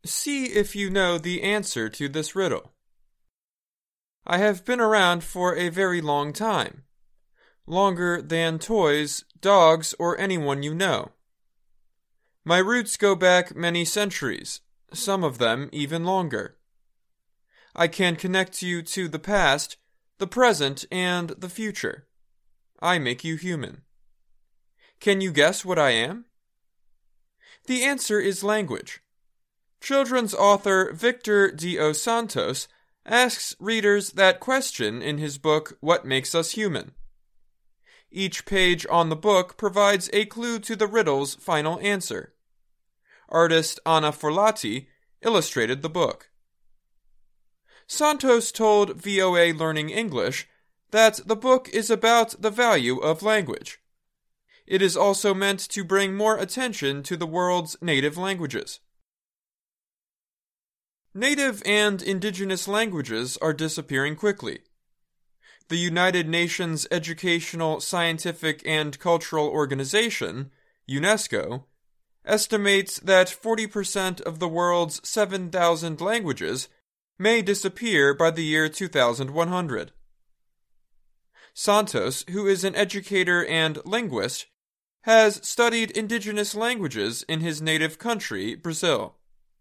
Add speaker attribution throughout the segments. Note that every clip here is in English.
Speaker 1: See if you know the answer to this riddle. I have been around for a very long time. Longer than toys, dogs, or anyone you know. My roots go back many centuries, some of them even longer. I can connect you to the past, the present, and the future. I make you human. Can you guess what I am? The answer is language. Children's author Victor dos Santos asks readers that question in his book, What Makes Us Human? Each page on the book provides a clue to the riddle's final answer. Artist Anna Forlati illustrated the book. Santos told VOA Learning English that the book is about the value of language. It is also meant to bring more attention to the world's native languages. Native and indigenous languages are disappearing quickly. The United Nations Educational, Scientific, and Cultural Organization, UNESCO, estimates that 40% of the world's 7,000 languages may disappear by the year 2100. Santos, who is an educator and linguist, has studied indigenous languages in his native country, Brazil.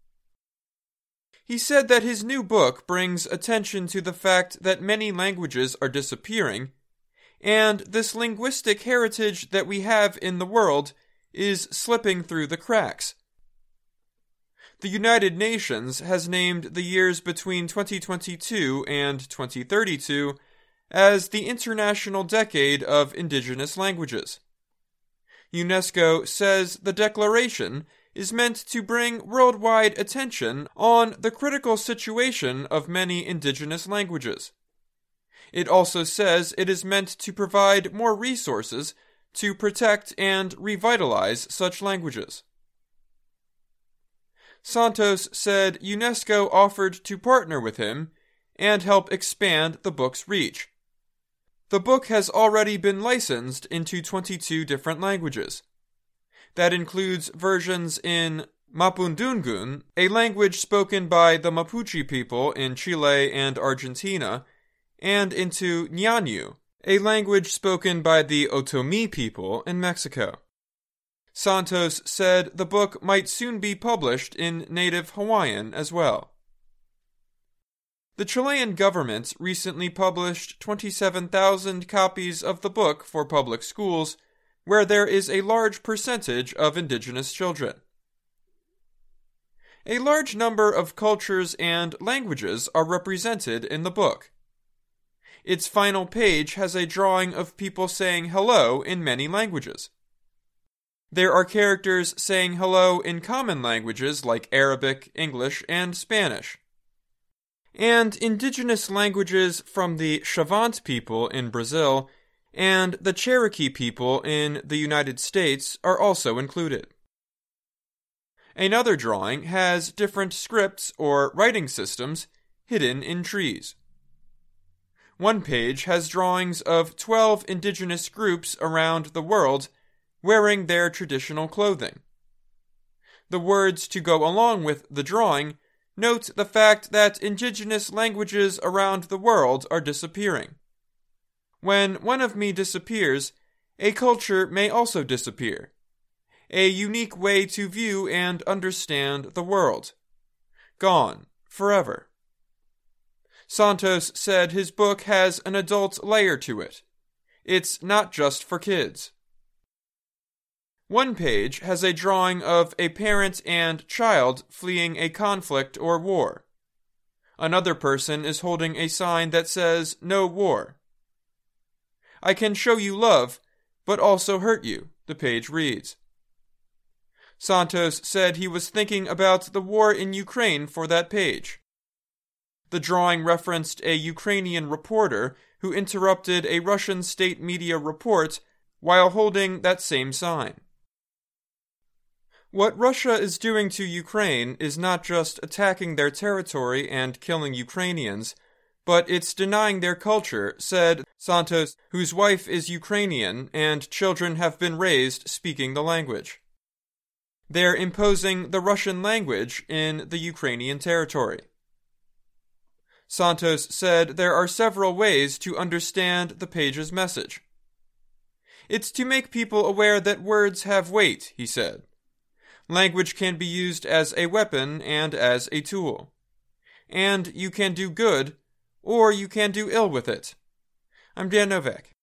Speaker 1: He said that his new book brings attention to the fact that many languages are disappearing, and this linguistic heritage that we have in the world is slipping through the cracks. The United Nations has named the years between 2022 and 2032 as the International Decade of Indigenous Languages. UNESCO says the declaration is meant to bring worldwide attention on the critical situation of many indigenous languages. It also says it is meant to provide more resources to protect and revitalize such languages. Santos said UNESCO offered to partner with him and help expand the book's reach. The book has already been licensed into 22 different languages. That includes versions in Mapudungun, a language spoken by the Mapuche people in Chile and Argentina, and into Ñañu, a language spoken by the Otomi people in Mexico. Santos said the book might soon be published in native Hawaiian as well. The Chilean government recently published 27,000 copies of the book for public schools, where there is a large percentage of indigenous children. A large number of cultures and languages are represented in the book. Its final page has a drawing of people saying hello in many languages. There are characters saying hello in common languages like Arabic, English, and Spanish. And indigenous languages from the Chavant people in Brazil and the Cherokee people in the United States are also included. Another drawing has different scripts or writing systems hidden in trees. One page has drawings of 12 indigenous groups around the world wearing their traditional clothing. The words to go along with the drawing note the fact that indigenous languages around the world are disappearing. When one of me disappears, a culture may also disappear. A unique way to view and understand the world. Gone forever. Santos said his book has an adult layer to it. It's not just for kids. One page has a drawing of a parent and child fleeing a conflict or war. Another person is holding a sign that says, "No war." I can show you love, but also hurt you, the page reads. Santos said he was thinking about the war in Ukraine for that page. The drawing referenced a Ukrainian reporter who interrupted a Russian state media report while holding that same sign. What Russia is doing to Ukraine is not just attacking their territory and killing Ukrainians, but it's denying their culture, said Santos, whose wife is Ukrainian and children have been raised speaking the language. They're imposing the Russian language in the Ukrainian territory. Santos said there are several ways to understand the page's message. It's to make people aware that words have weight, he said. Language can be used as a weapon and as a tool. And you can do good, or you can do ill with it. I'm Dan Novak.